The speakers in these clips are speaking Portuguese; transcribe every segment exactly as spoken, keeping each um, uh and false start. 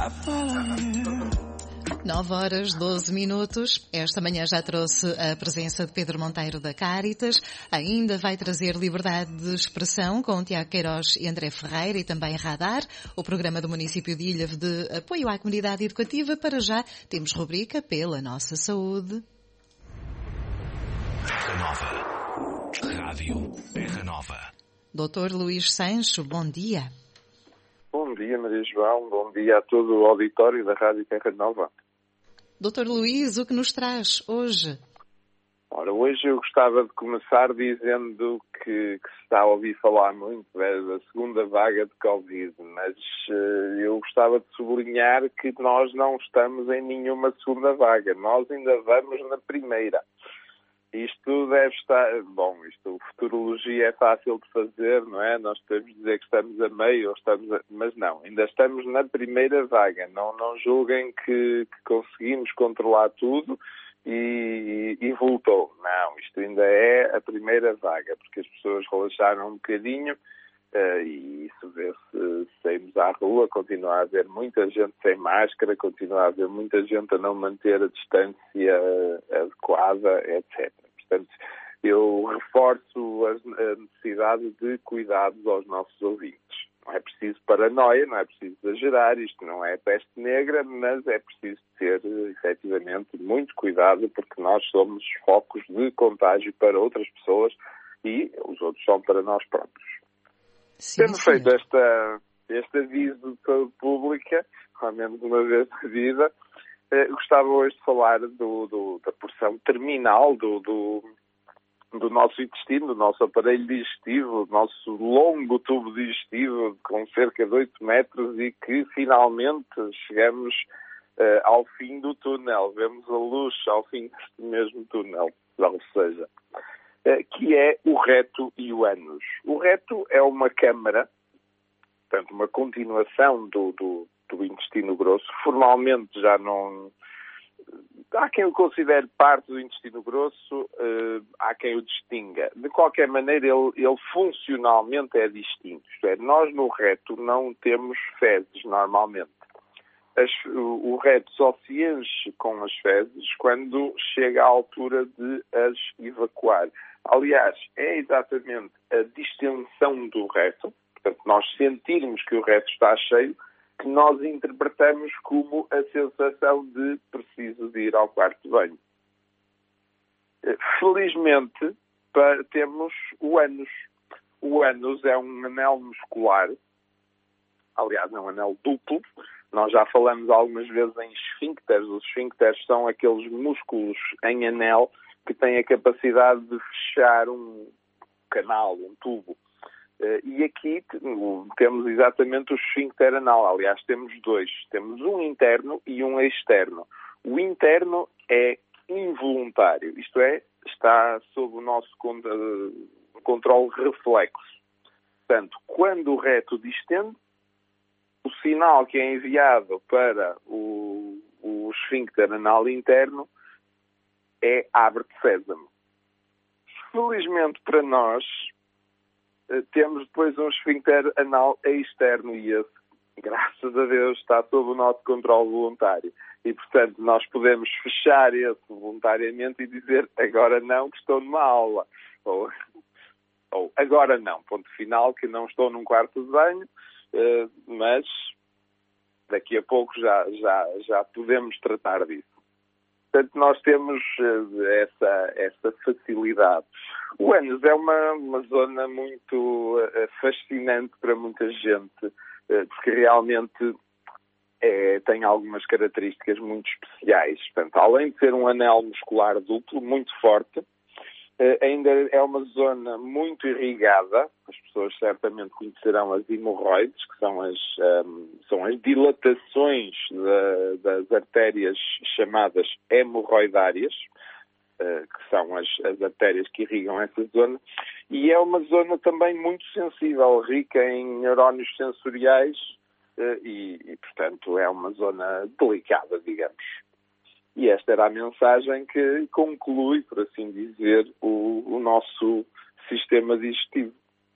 nove horas, doze minutos. Esta manhã já trouxe a presença de Pedro Monteiro da Cáritas. Ainda vai trazer liberdade de expressão com Tiago Queiroz e André Ferreira e também Radar, o programa do município de Ilhavo de apoio à comunidade educativa. Para já temos rubrica Pela Nossa Saúde. Terra Nova. Rádio Terra Nova. doutor Luís Sancho, bom dia. Bom dia, Maria João. Bom dia a todo o auditório da Rádio Terra Nova. doutor Luís, o que nos traz hoje? Ora, hoje eu gostava de começar dizendo que, que se está a ouvir falar muito é, da segunda vaga de Covid, mas uh, eu gostava de sublinhar que nós não estamos em nenhuma segunda vaga. Nós ainda vamos na primeira. Isto deve estar... Bom, isto, futurologia é fácil de fazer, não é? Nós podemos dizer que estamos a meio, ou estamos a... mas não, ainda estamos na primeira vaga. Não, não julguem que, que conseguimos controlar tudo e, e voltou. Não, isto ainda é a primeira vaga, porque as pessoas relaxaram um bocadinho uh, e isso vê-se, saímos à rua, continua a haver muita gente sem máscara, continua a haver muita gente a não manter a distância adequada, etcétera. Portanto, eu reforço a necessidade de cuidados aos nossos ouvintes. Não é preciso paranoia, não é preciso exagerar, isto não é peste negra, mas é preciso ter, efetivamente, muito cuidado, porque nós somos focos de contágio para outras pessoas e os outros são para nós próprios. Sim, Tendo senhor. feito esta, este aviso de saúde pública, ao menos uma vez na vida, eh, gostava hoje de falar do, do, da porção terminal do, do, do nosso intestino, do nosso aparelho digestivo, do nosso longo tubo digestivo com cerca de oito metros e que finalmente chegamos eh, ao fim do túnel, vemos a luz ao fim deste mesmo túnel, ou seja, eh, que é o reto e o ânus. O reto é uma câmara, portanto, uma continuação do, do, do intestino grosso. Formalmente já não... Há quem o considere parte do intestino grosso, uh, há quem o distinga. De qualquer maneira, ele, ele funcionalmente é distinto. Isto é, nós no reto não temos fezes normalmente. As, o, o reto só se enche com as fezes quando chega à altura de as evacuar. Aliás, é exatamente a distensão do reto, portanto, nós sentirmos que o reto está cheio, que nós interpretamos como a sensação de preciso de ir ao quarto de banho. Felizmente, para, temos o ânus. O ânus é um anel muscular, aliás, é um anel duplo. Nós já falamos algumas vezes em esfíncteres. Os esfíncteres são aqueles músculos em anel que têm a capacidade de fechar um canal, um tubo. Uh, e aqui temos exatamente o esfíncter anal. Aliás, temos dois. Temos um interno e um externo. O interno é involuntário, isto é, está sob o nosso uh, controle reflexo. Portanto, quando o reto distende, o sinal que é enviado para o, o esfíncter anal interno é abre-te sésamo. Felizmente para nós, temos depois um esfíncter anal externo e esse, graças a Deus, está sob o nosso controle voluntário. E, portanto, nós podemos fechar esse voluntariamente e dizer agora não, que estou numa aula. Ou, ou agora não, ponto final, que não estou num quarto de banho, mas daqui a pouco já, já, já podemos tratar disso. Portanto, nós temos uh, essa, essa facilidade. O ânus é uma, uma zona muito uh, fascinante para muita gente, uh, porque realmente é, tem algumas características muito especiais. Portanto, além de ser um anel muscular duplo, muito forte, uh, ainda é uma zona muito irrigada. As pessoas certamente conhecerão as hemorroides, que são as, um, são as dilatações da, das artérias chamadas hemorroidárias, uh, que são as, as artérias que irrigam essa zona, e é uma zona também muito sensível, rica em neurónios sensoriais uh, e, e, portanto, é uma zona delicada, digamos. E esta era a mensagem que conclui, por assim dizer, o, o nosso sistema digestivo.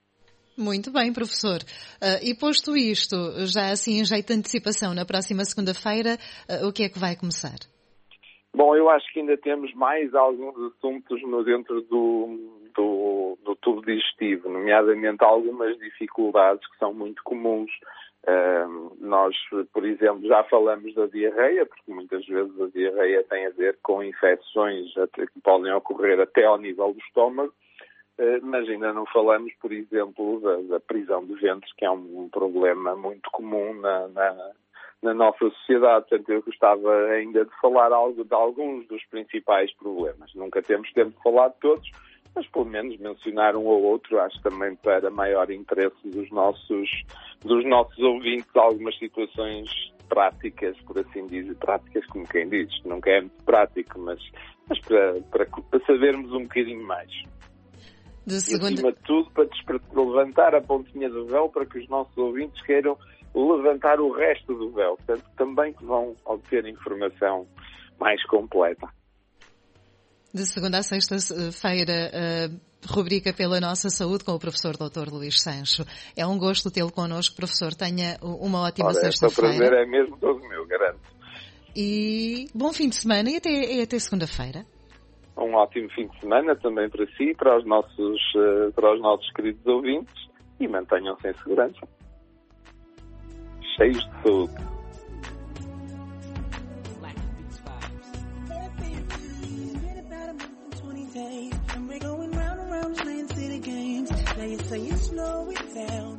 Muito bem, professor. Uh, e posto isto, já assim em jeito de antecipação, na próxima segunda-feira, uh, o que é que vai começar? Bom, eu acho que ainda temos mais alguns assuntos no dentro do, do, do tubo digestivo, nomeadamente algumas dificuldades que são muito comuns. Uh, nós, por exemplo, já falamos da diarreia, porque muitas vezes a diarreia tem a ver com infecções que podem ocorrer até ao nível do estômago, uh, mas ainda não falamos, por exemplo, da, da prisão de ventre, que é um, um problema muito comum na, na na nossa sociedade. Portanto, eu gostava ainda de falar algo de alguns dos principais problemas. Nunca temos tempo de falar de todos, mas pelo menos mencionar um ou outro, acho também para maior interesse dos nossos, dos nossos ouvintes, algumas situações práticas, por assim dizer, práticas como quem diz, nunca é muito prático, mas, mas para, para, para sabermos um bocadinho mais. De segunda... E acima de tudo, para levantar a pontinha do véu para que os nossos ouvintes queiram levantar o resto do véu, portanto, também que vão obter informação mais completa. De segunda a sexta-feira, uh, rubrica pela nossa saúde com o professor doutor Luís Sancho. É um gosto tê-lo connosco, professor. Tenha uma ótima Ora, sexta-feira. O prazer é mesmo todo meu, garanto. E bom fim de semana e até, e até segunda-feira. Um ótimo fim de semana também para si, para os nossos, uh, para os nossos queridos ouvintes, e mantenham-se em segurança. Cheios de saúde. And we're going round and round playing city games. Now you say you slow it down.